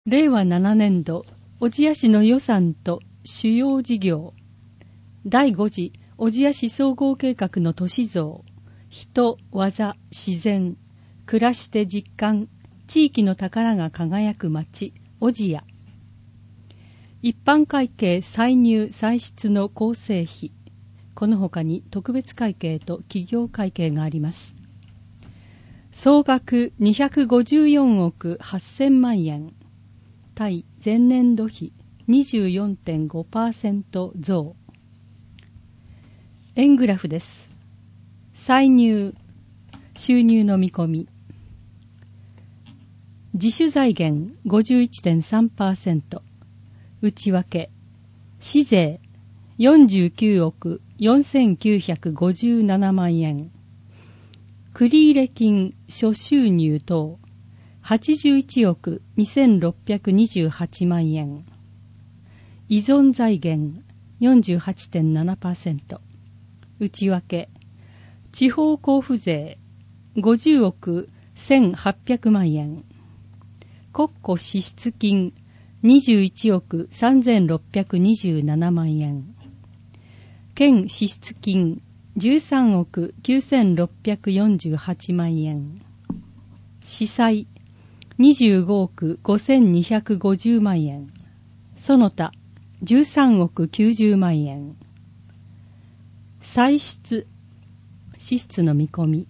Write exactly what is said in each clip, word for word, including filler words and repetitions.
れいわななねんど小千谷市の予算と主要事業だいご次小千谷市総合計画の都市像、人、技、自然、暮らして実感、地域の宝が輝く町、小千谷。一般会計歳入歳出の構成費、この他に特別会計と企業会計があります。総額にひゃくごじゅうよんおくはっせんまんえん、対前年度比 にじゅうよんてんごパーセント 増。円グラフです。歳入、収入の見込み。自主財源 ごじゅういちてんさんパーセント、内訳、市税よんじゅうきゅうおくよんせんきゅうひゃくごじゅうななまんえん、繰入金諸収入等はちじゅういちおくにせんろっぴゃくにじゅうはちまんえん、依存財源 よんじゅうはちてんななパーセント、内訳、地方交付税ごじゅうおくせんはっぴゃくまんえん、国庫支出金にじゅういちおくさんぜんろっぴゃくにじゅうななまんえん、県支出金じゅうさんおくきゅうせんろっぴゃくよんじゅうはちまんえん、司債にじゅうごおくごせんにひゃくごじゅうまんえん、その他じゅうさんおくきゅうじゅうまんえん、歳出、支出の見込み。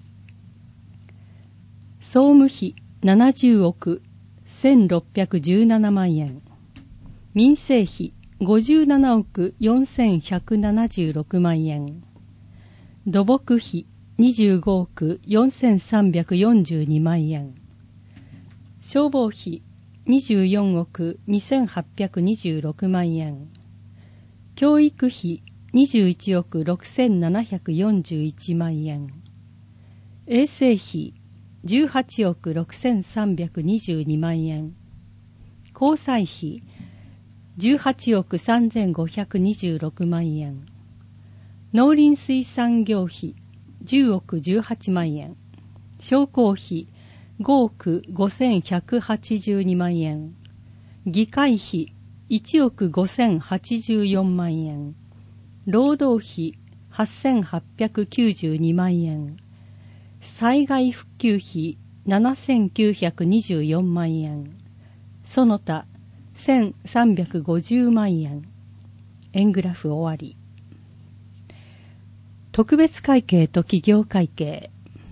総務費ななじゅうおくせんろっぴゃくじゅうななまんえん、民生費ごじゅうななおくよんせんひゃくななじゅうろくまんえん、土木費にじゅうごおくよんせんさんびゃくよんじゅうにまんえん、消防費にじゅうよんおくにせんはっぴゃくにじゅうろくまんえん、教育費にじゅういちおくろくせんななひゃくよんじゅういちまんえん、衛生費じゅうはちおくろくせんさんびゃくにじゅうにまんえん、交際費じゅうはちおくさんぜんごひゃくにじゅうろくまんえん、農林水産業費じゅうおくじゅうはちまんえん、商工費ごおくごせんひゃくはちじゅうにまんえん、議会費いちおくごせんはちじゅうよんまんえん、労働費はっせんはっぴゃくきゅうじゅうにまんえん、災害復旧費ななせんきゅうひゃくにじゅうよんまんえん、その他せんさんびゃくごじゅうまんえん。円グラフ終わり。特別会計と企業会計。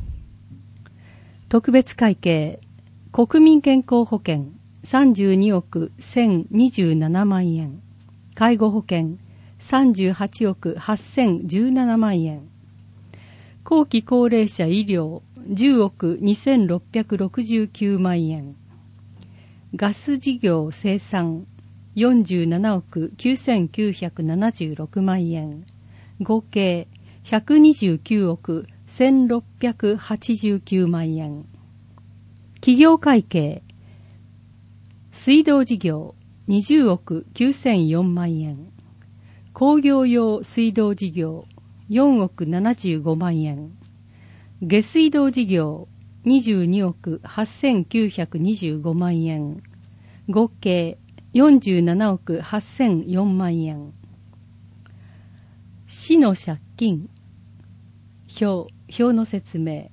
特別会計、国民健康保険さんじゅうにおくせんにじゅうななまんえん、介護保険さんじゅうはちおくはっせんじゅうななまんえん、後期高齢者医療じゅうおくにせんろっぴゃくろくじゅうきゅうまんえん、ガス事業生産よんじゅうななおくきゅうせんきゅうひゃくななじゅうろくまんえん、合計ひゃくにじゅうきゅうおくせんろっぴゃくはちじゅうきゅうまんえん。企業会計、水道事業にじゅうおくきゅうせんよんまんえん、工業用水道事業よんおくななじゅうごまんえん、下水道事業にじゅうにおくはっせんきゅうひゃくにじゅうごまんえん、合計よんじゅうななおくはっせんよんまんえん。市の借金表、表の説明。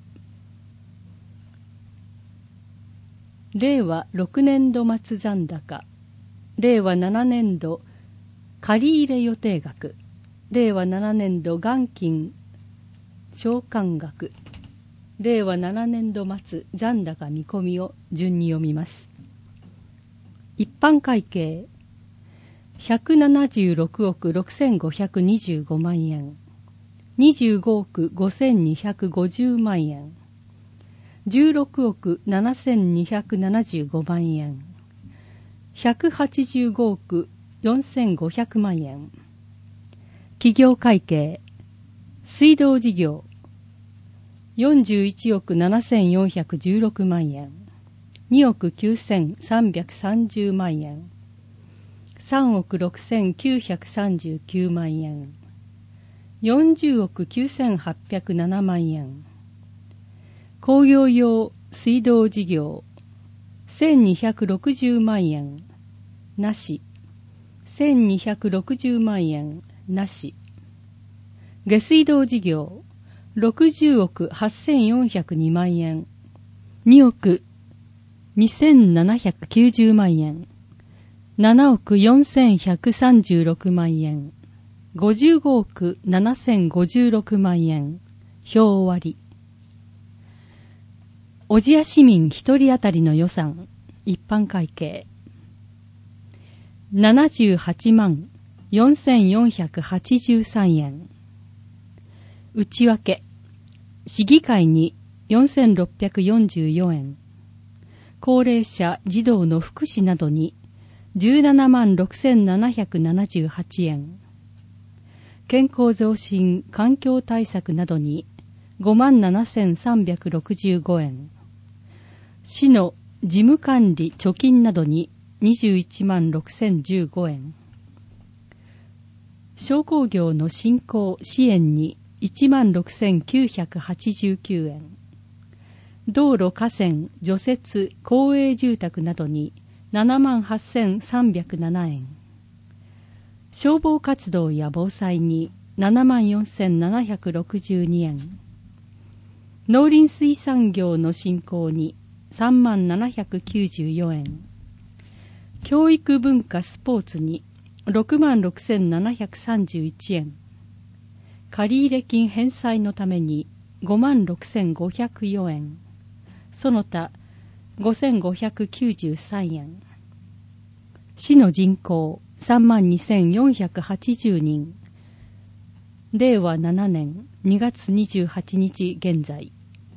令和ろくねんど末残高、令和ななねんど借入予定額、令和ななねんど元金償還額、令和ななねんど末残高見込みを順に読みます。一般会計ひゃくななじゅうろくおくろくせんごひゃくにじゅうごまんえん、にじゅうごおくごせんにひゃくごじゅうまんえん、じゅうろくおくななせんにひゃくななじゅうごまんえん、ひゃくはちじゅうごおくよんせんごひゃくまんえん。企業会計、水道事業よんじゅういちおくななせんよんひゃくじゅうろくまんえん、におくきゅうせんさんびゃくさんじゅうまんえん、さんおくろくせんきゅうひゃくさんじゅうきゅうまんえん、よんじゅうおくきゅうせんはっぴゃくななまんえん。工業用水道事業せんにひゃくろくじゅうまんえん、なし。せんにひゃくろくじゅうまんえん、なし。下水道事業、ろくじゅうおくはっせんよんひゃくにまんえん、におくにせんななひゃくきゅうじゅうまんえん、ななおくよんせんひゃくさんじゅうろくまんえん、ごじゅうごおくななせんごじゅうろくまんえん、表終わり。小千谷市民一人当たりの予算、一般会計、ななじゅうはちまんよんせんよんひゃくはちじゅうさんえん。内訳、市議会によんせんろっぴゃくよんじゅうよんえん、高齢者児童の福祉などにじゅうななまんろくせんななひゃくななじゅうはちえん、健康増進環境対策などにごまんななせんさんびゃくろくじゅうごえん、市の事務管理貯金などににじゅういちまんろくせんじゅうごえん、商工業の振興支援にいちまんろくせんきゅうひゃくはちじゅうきゅうえん、道路河川除雪公営住宅などにななまんはっせんさんびゃくななえん、消防活動や防災にななまんよんせんななひゃくろくじゅうにえん、農林水産業の振興にさんまんななひゃくきゅうじゅうよんえん、教育文化スポーツにろくまんろくせんななひゃくさんじゅういちえん、借入金返済のためにごまんろくせんごひゃくよんえん、その他ごせんごひゃくきゅうじゅうさんえん、市の人口さんまんにせんよんひゃくはちじゅうにん、れいわななねんにがつにじゅうはちにち現在。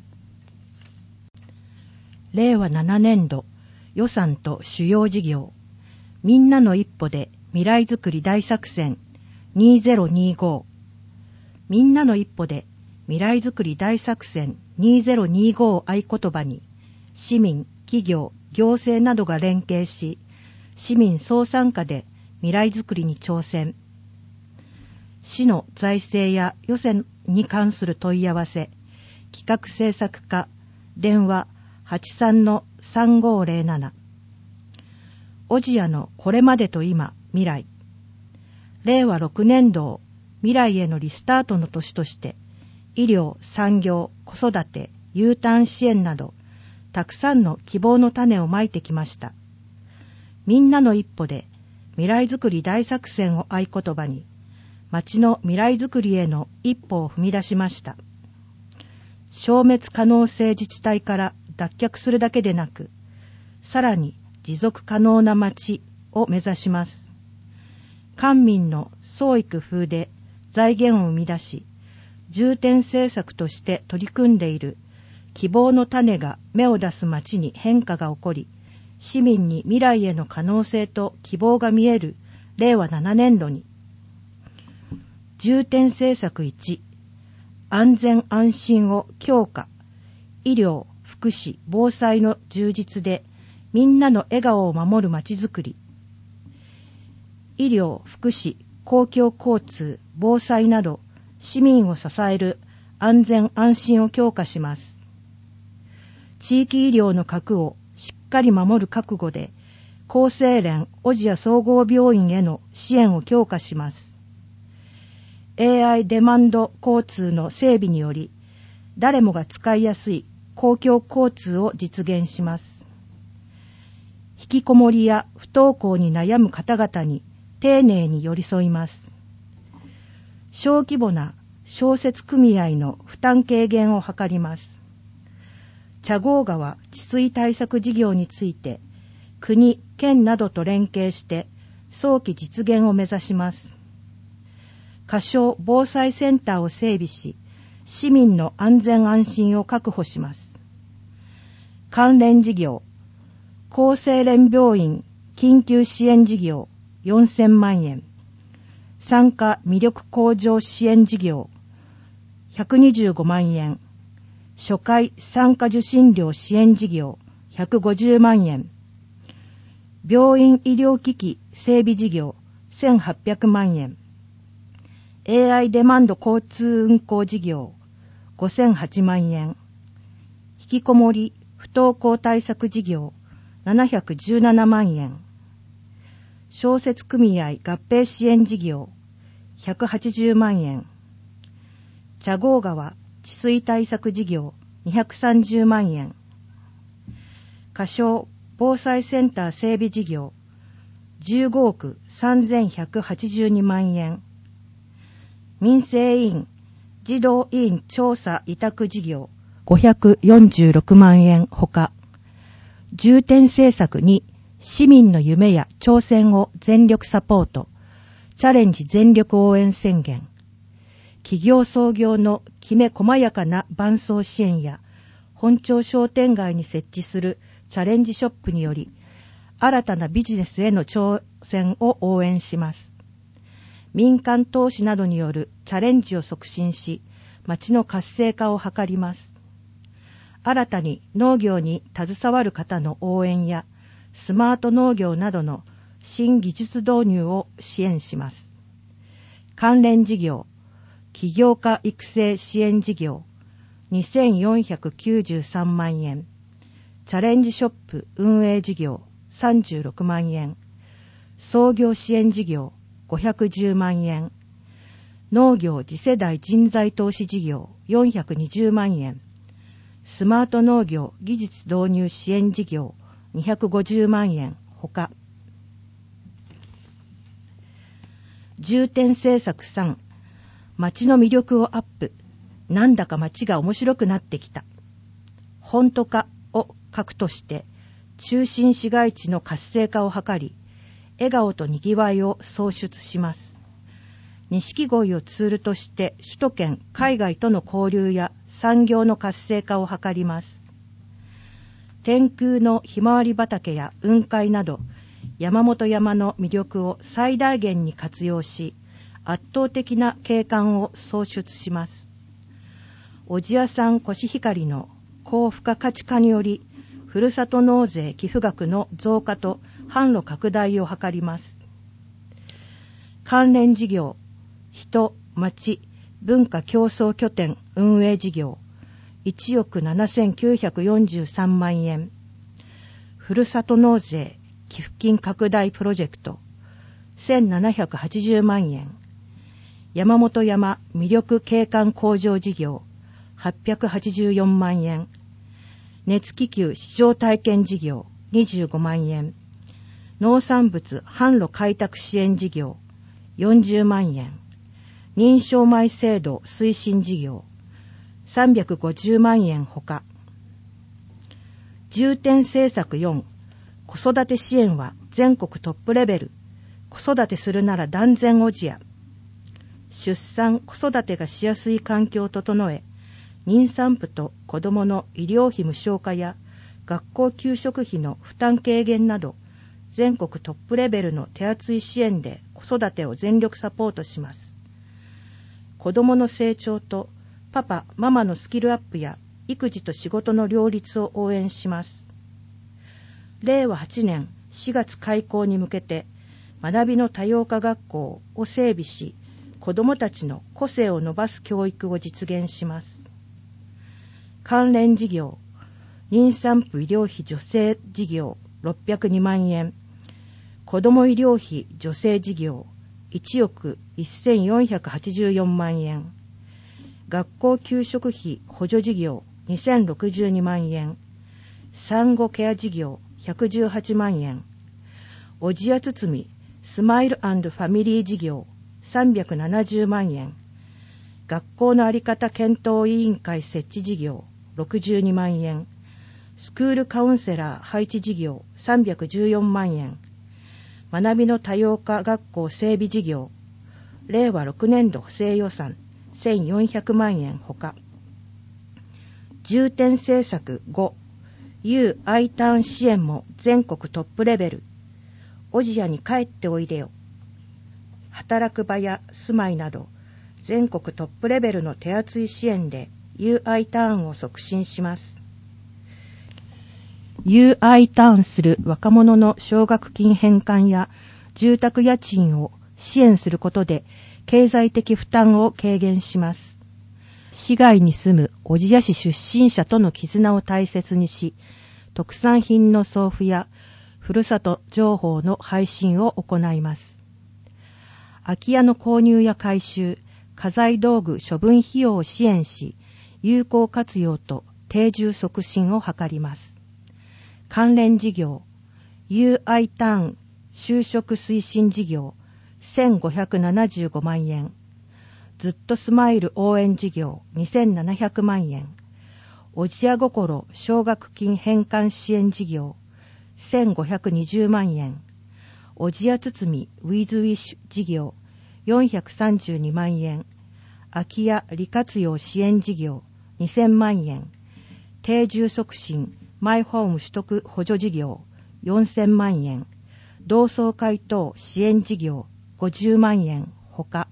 れいわななねんど予算と主要事業、みんなの一歩で未来づくり大作戦にせんにじゅうご、みんなの一歩で未来づくり大作戦にせんにじゅうごを合言葉に、市民、企業、行政などが連携し、市民総参加で未来づくりに挑戦。市の財政や予算に関する問い合わせ、企画制作課、電話 はちさんのさんごーぜろなな。小千谷のこれまでと今、未来。れいわろくねんどを未来へのリスタートの年として、医療、産業、子育て、U ターン支援など、たくさんの希望の種をまいてきました。みんなの一歩で未来づくり大作戦を合言葉に、町の未来づくりへの一歩を踏み出しました。消滅可能性自治体から脱却するだけでなく、さらに持続可能な町を目指します。官民の創意工夫で財源を生み出し、重点政策として取り組んでいる希望の種が芽を出す町に変化が起こり、市民に未来への可能性と希望が見えるれいわななねんどに、重点政策いち、安全安心を強化、医療、福祉、防災の充実でみんなの笑顔を守るまちづくり、医療、福祉、公共交通、防災など市民を支える安全安心を強化します。地域医療の核をしっかり守る覚悟で、厚生連小千谷総合病院への支援を強化します。エーアイ デマンド交通の整備により、誰もが使いやすい公共交通を実現します。引きこもりや不登校に悩む方々に丁寧に寄り添います。小規模な消雪組合の負担軽減を図ります。茶郷川治水対策事業について、国、県などと連携して早期実現を目指します。仮称防災センターを整備し、市民の安全安心を確保します。関連事業、厚生連病院緊急支援事業よんせんまんえん、参加魅力向上支援事業ひゃくにじゅうごまんえん、初回参加受診料支援事業ひゃくごじゅうまんえん、病院医療機器整備事業せんはっぴゃくまんえん、エーアイ デマンド交通運行事業ごせんはちまんえん、引きこもり不登校対策事業ななひゃくじゅうななまんえん。小説組合合併支援事業ひゃくはちじゅうまんえん。茶郷川治水対策事業にひゃくさんじゅうまんえん。仮称防災センター整備事業じゅうごおくさんぜんひゃくはちじゅうにまんえん。民生委員児童委員調査委託事業ごひゃくよんじゅうろくまんえんほか、重点政策に市民の夢や挑戦を全力サポート、チャレンジ全力応援宣言、企業創業のきめ細やかな伴走支援や、本町商店街に設置するチャレンジショップにより、新たなビジネスへの挑戦を応援します。民間投資などによるチャレンジを促進し、町の活性化を図ります。新たに農業に携わる方の応援や、スマート農業などの新技術導入を支援します。関連事業、起業家育成支援事業にせんよんひゃくきゅうじゅうさんまんえん、チャレンジショップ運営事業さんじゅうろくまんえん、創業支援事業ごひゃくじゅうまんえん、農業次世代人材投資事業よんひゃくにじゅうまんえん、スマート農業技術導入支援事業にひゃくごじゅうまんえんほか、重点政策さん、町の魅力をアップ、なんだか町が面白くなってきた。本都化を核として、中心市街地の活性化を図り、笑顔とにぎわいを創出します。錦鯉をツールとして首都圏、海外との交流や産業の活性化を図ります。天空のひまわり畑や雲海など、山本山の魅力を最大限に活用し、圧倒的な景観を創出します。小千谷産コシヒカリの高付加価値化により、ふるさと納税寄付額の増加と販路拡大を図ります。関連事業、人、町、文化競争拠点運営事業いちおくななせんきゅうひゃくよんじゅうさんまんえん、ふるさと納税寄付金拡大プロジェクトせんななひゃくはちじゅうまんえん、山本山魅力景観向上事業はっぴゃくはちじゅうよんまんえん、熱気球市場体験事業にじゅうごまんえん、農産物販路開拓支援事業よんじゅうまんえん、認証米制度推進事業さんびゃくごじゅうまんえんほか、重点政策よん、子育て支援は全国トップレベル、子育てするなら断然小千谷、出産子育てがしやすい環境を整え、妊産婦と子どもの医療費無償化や学校給食費の負担軽減など、全国トップレベルの手厚い支援で子育てを全力サポートします。子どもの成長とパパ・ママのスキルアップや育児と仕事の両立を応援します。れいわはちねんしがつ開校に向けて、学びの多様化学校を整備し、子どもたちの個性を伸ばす教育を実現します。関連事業、妊産婦医療費助成事業ろっぴゃくにまんえん、子ども医療費助成事業いちおくせんよんひゃくはちじゅうよんまんえん、学校給食費補助事業にせんろくじゅうにまんえん、産後ケア事業ひゃくじゅうはちまんえん、小千谷包スマイル&ファミリー事業さんびゃくななじゅうまんえん、学校の在り方検討委員会設置事業ろくじゅうにまんえん、スクールカウンセラー配置事業さんびゃくじゅうよんまんえん、学びの多様化学校整備事業れいわろくねんど補正予算せんよんひゃくまんえんほか、重点政策ご、U アイターン支援も全国トップレベル、小千谷に帰っておいでよ、働く場や住まいなど全国トップレベルの手厚い支援で ユーアイ ターンを促進します。ユーアイ ターンする若者の奨学金返還や住宅家賃を支援することで経済的負担を軽減します。市外に住む小千谷市出身者との絆を大切にし、特産品の送付やふるさと情報の配信を行います。空き家の購入や改修、家財道具処分費用を支援し、有効活用と定住促進を図ります。関連事業、ユーアイ ターン就職推進事業せんごひゃくななじゅうごまんえん、ずっとスマイル応援事業にせんななひゃくまんえん、おじや心奨学金返還支援事業せんごひゃくにじゅうまんえん、おじや包みウィズウィッシュ事業よんひゃくさんじゅうにまんえん、空き家利活用支援事業にせんまんえん、定住促進マイホーム取得補助事業よんせんまんえん、同窓会等支援事業ごじゅうまんえんほか、